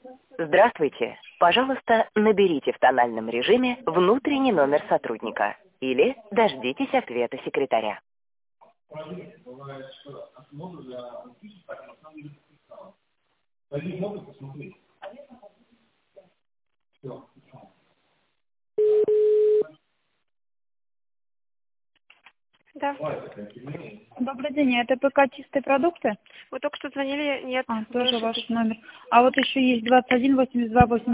Здравствуйте. Пожалуйста, наберите в тональном режиме внутренний номер сотрудника или дождитесь ответа секретаря. Да. Добрый день, это ПК «Чистые продукты»? Вы только что звонили? Нет. Тоже ваш номер. А вот еще есть 21 82 8.